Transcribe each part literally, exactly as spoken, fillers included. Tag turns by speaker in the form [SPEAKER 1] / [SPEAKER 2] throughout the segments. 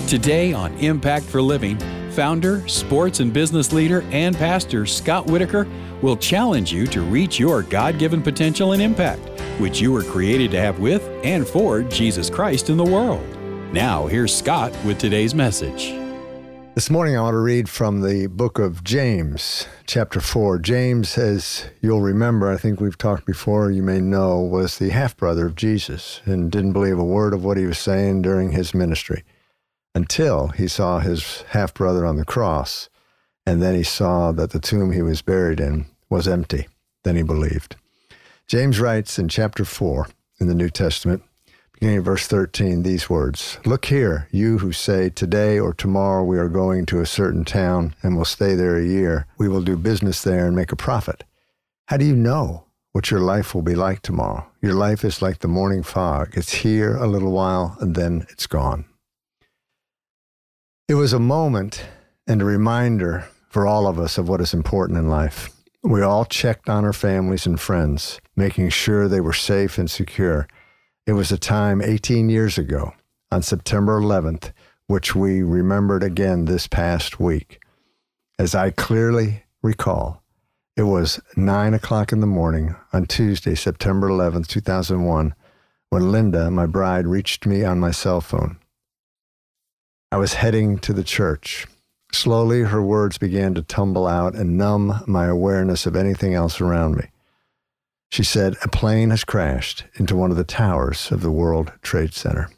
[SPEAKER 1] Today on Impact for Living, founder, sports and business leader, and pastor Scott Whitaker will challenge you to reach your God-given potential and impact, which you were created to have with and for Jesus Christ in the world. Now, here's Scott with today's message.
[SPEAKER 2] This morning I want to read from the book of James, chapter four. James, as you'll remember, I think we've talked before, you may know, was the half-brother of Jesus and didn't believe a word of what he was saying during his ministry until he saw his half-brother on the cross, and then he saw that the tomb he was buried in was empty. Then he believed. James writes in chapter four in the New Testament, beginning of verse thirteen, these words, "Look here, you who say, today or tomorrow we are going to a certain town and will stay there a year. We will do business there and make a profit. How do you know what your life will be like tomorrow? Your life is like the morning fog. It's here a little while and then it's gone." It was a moment and a reminder for all of us of what is important in life. We all checked on our families and friends, making sure they were safe and secure. It was a time eighteen years ago, on September eleventh, which we remembered again this past week. As I clearly recall, it was nine o'clock in the morning on Tuesday, September eleventh, two thousand one, when Linda, my bride, reached me on my cell phone. I was heading to the church. Slowly, her words began to tumble out and numb my awareness of anything else around me. She said, "A plane has crashed into one of the towers of the World Trade Center."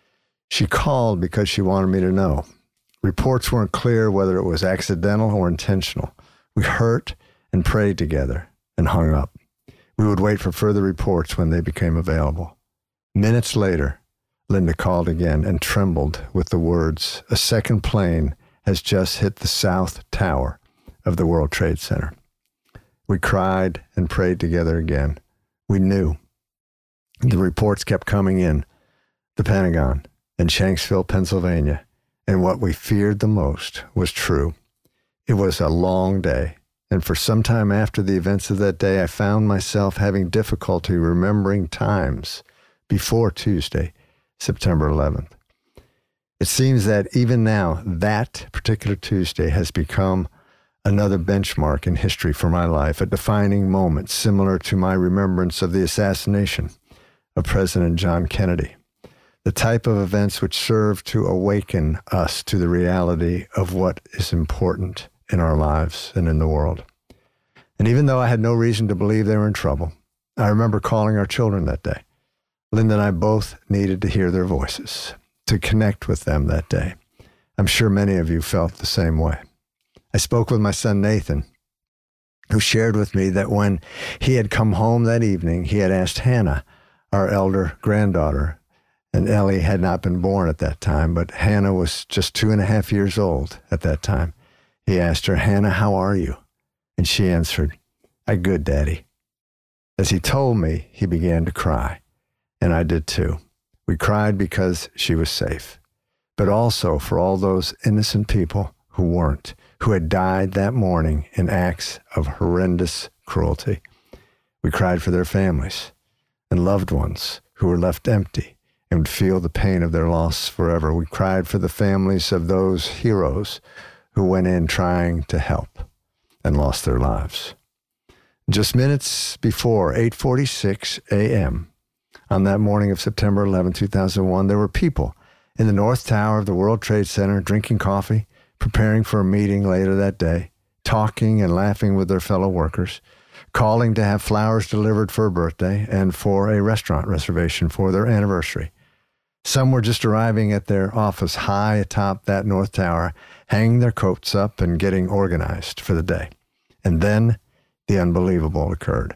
[SPEAKER 2] She called because she wanted me to know. Reports weren't clear whether it was accidental or intentional. We hurt and prayed together and hung up. We would wait for further reports when they became available. Minutes later, Linda called again and trembled with the words, "A second plane has just hit the south tower of the World Trade Center." We cried and prayed together again. We knew. The reports kept coming in, the Pentagon and Shanksville, Pennsylvania, and what we feared the most was true. It was a long day, and for some time after the events of that day, I found myself having difficulty remembering times before Tuesday, September eleventh. It seems that even now, that particular Tuesday has become another benchmark in history for my life, a defining moment similar to my remembrance of the assassination of President John Kennedy, the type of events which serve to awaken us to the reality of what is important in our lives and in the world. And even though I had no reason to believe they were in trouble, I remember calling our children that day. Linda and I both needed to hear their voices, to connect with them that day. I'm sure many of you felt the same way. I spoke with my son Nathan, who shared with me that when he had come home that evening, he had asked Hannah, our elder granddaughter, and Ellie had not been born at that time, but Hannah was just two and a half years old at that time. He asked her, "Hannah, how are you?" And she answered, "I'm good, Daddy." As he told me, he began to cry. And I did too. We cried because she was safe, but also for all those innocent people who weren't, who had died that morning in acts of horrendous cruelty. We cried for their families and loved ones who were left empty and would feel the pain of their loss forever. We cried for the families of those heroes who went in trying to help and lost their lives. Just minutes before eight forty-six a.m., on that morning of September eleventh, two thousand one, there were people in the North Tower of the World Trade Center drinking coffee, preparing for a meeting later that day, talking and laughing with their fellow workers, calling to have flowers delivered for a birthday and for a restaurant reservation for their anniversary. Some were just arriving at their office high atop that North Tower, hanging their coats up and getting organized for the day. And then the unbelievable occurred.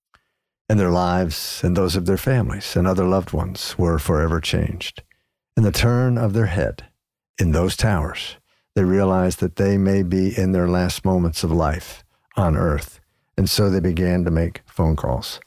[SPEAKER 2] And their lives and those of their families and other loved ones were forever changed. In the turn of their head, in those towers, they realized that they may be in their last moments of life on earth, and so they began to make phone calls.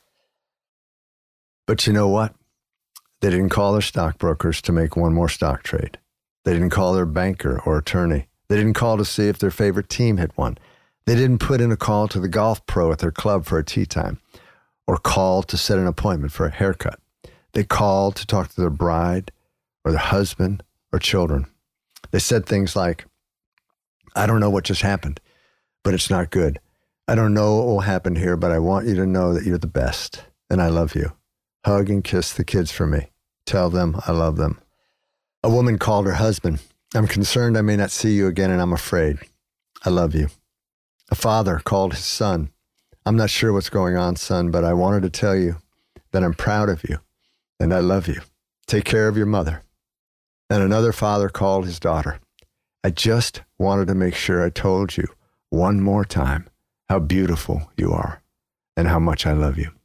[SPEAKER 2] But you know what? They didn't call their stockbrokers to make one more stock trade. They didn't call their banker or attorney. They didn't call to see if their favorite team had won. They didn't put in a call to the golf pro at their club for a tee time, or call to set an appointment for a haircut. They called to talk to their bride or their husband or children. They said things like, I don't know what just happened, but it's not good. I don't know what will happen here, but I want you to know that you're the best and I love you. Hug and kiss the kids for me. Tell them I love them. A woman called her husband. I'm concerned I may not see you again and I'm afraid. I love you. A father called his son. I'm not sure what's going on, son, but I wanted to tell you that I'm proud of you and I love you. Take care of your mother. And another father called his daughter. I just wanted to make sure I told you one more time how beautiful you are and how much I love you.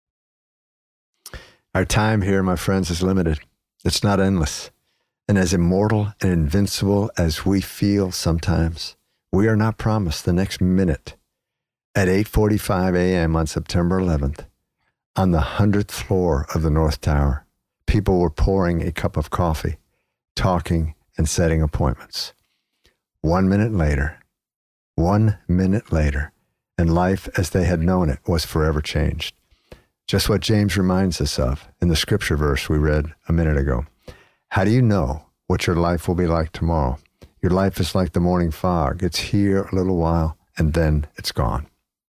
[SPEAKER 2] Our time here, my friends, is limited. It's not endless. And as immortal and invincible as we feel sometimes, we are not promised the next minute. At eight forty-five a.m. on September eleventh, on the hundredth floor of the North Tower, people were pouring a cup of coffee, talking and setting appointments. One minute later, one minute later, and life as they had known it was forever changed. Just what James reminds us of in the scripture verse we read a minute ago. How do you know what your life will be like tomorrow? Your life is like the morning fog. It's here a little while, and then it's gone.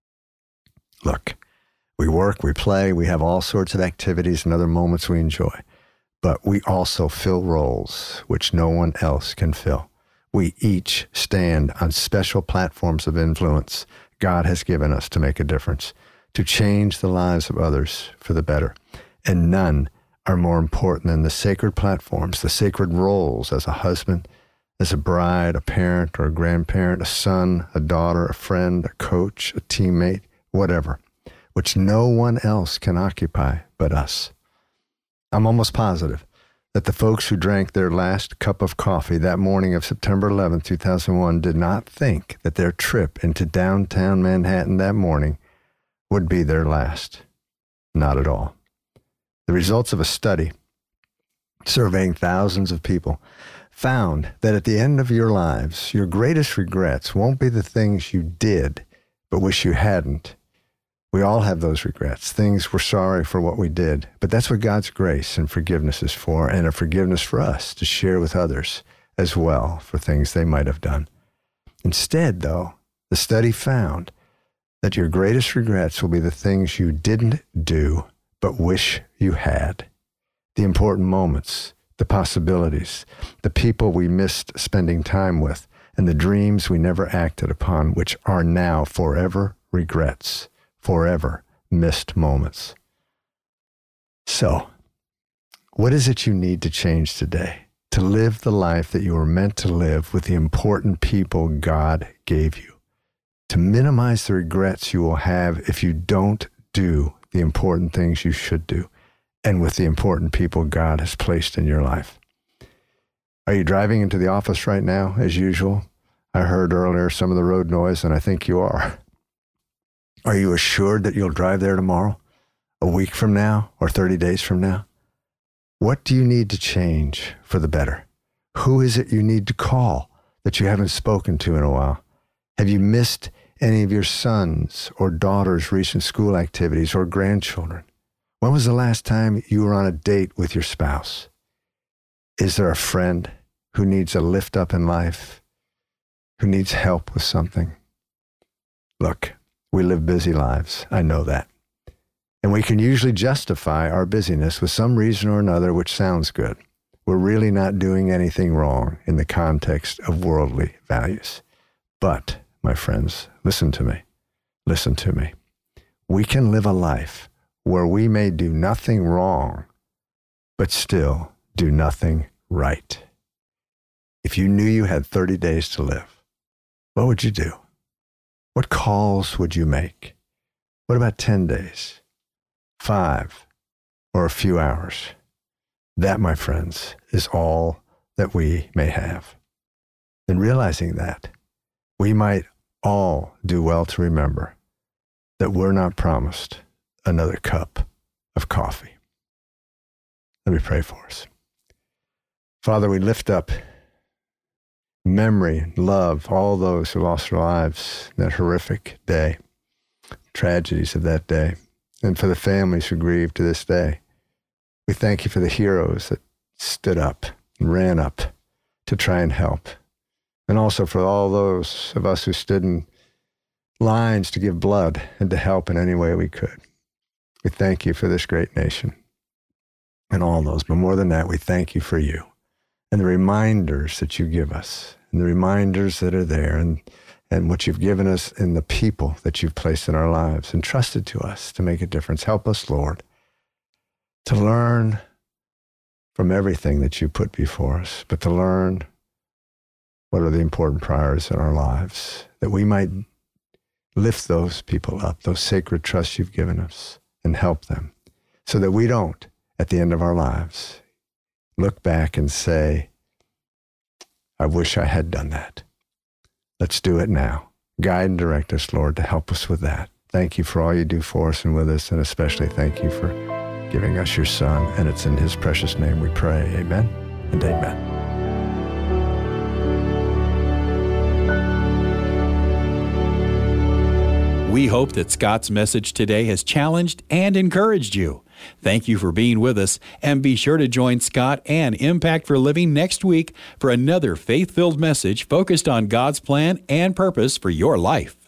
[SPEAKER 2] Look, we work, we play, we have all sorts of activities and other moments we enjoy, but we also fill roles which no one else can fill. We each stand on special platforms of influence God has given us to make a difference, to change the lives of others for the better. And none are more important than the sacred platforms, the sacred roles as a husband, as a bride, a parent or a grandparent, a son, a daughter, a friend, a coach, a teammate, whatever, which no one else can occupy but us. I'm almost positive that the folks who drank their last cup of coffee that morning of September eleventh, two thousand one, did not think that their trip into downtown Manhattan that morning would be their last. Not at all. The results of a study surveying thousands of people found that at the end of your lives, your greatest regrets won't be the things you did but wish you hadn't. We all have those regrets, things we're sorry for what we did, but that's what God's grace and forgiveness is for, and a forgiveness for us to share with others as well for things they might have done. Instead, though, the study found that your greatest regrets will be the things you didn't do but wish you had. The important moments, the possibilities, the people we missed spending time with, and the dreams we never acted upon, which are now forever regrets, forever missed moments. So, what is it you need to change today to live the life that you were meant to live with the important people God gave you? To minimize the regrets you will have if you don't do the important things you should do, and with the important people God has placed in your life. Are you driving into the office right now, as usual? I heard earlier some of the road noise, and I think you are. Are you assured that you'll drive there tomorrow, a week from now, or thirty days from now? What do you need to change for the better? Who is it you need to call that you haven't spoken to in a while? Have you missed any of your sons or daughters' recent school activities or grandchildren? When was the last time you were on a date with your spouse? Is there a friend who needs a lift up in life, who needs help with something? Look, we live busy lives. I know that. And we can usually justify our busyness with some reason or another which sounds good. We're really not doing anything wrong in the context of worldly values. But, my friends, listen to me. Listen to me. We can live a life where we may do nothing wrong, but still do nothing right. If you knew you had thirty days to live, what would you do? What calls would you make? What about ten days, five, or a few hours? That, my friends, is all that we may have. In realizing that, we might all do well to remember that we're not promised another cup of coffee. Let me pray for us. Father, we lift up memory, love, all those who lost their lives in that horrific day, tragedies of that day, and for the families who grieve to this day. We thank you for the heroes that stood up and ran up to try and help. And also for all those of us who stood in lines to give blood and to help in any way we could. We thank you for this great nation and all those. But more than that, we thank you for you and the reminders that you give us and the reminders that are there and, and what you've given us in the people that you've placed in our lives and trusted to us to make a difference. Help us, Lord, to learn from everything that you put before us, but to learn what are the important priorities in our lives, that we might lift those people up, those sacred trusts you've given us, and help them so that we don't, at the end of our lives, look back and say, I wish I had done that. Let's do it now. Guide and direct us, Lord, to help us with that. Thank you for all you do for us and with us, and especially thank you for giving us your Son. And it's in his precious name we pray. Amen and amen.
[SPEAKER 1] We hope that Scott's message today has challenged and encouraged you. Thank you for being with us, and be sure to join Scott and Impact for Living next week for another faith-filled message focused on God's plan and purpose for your life.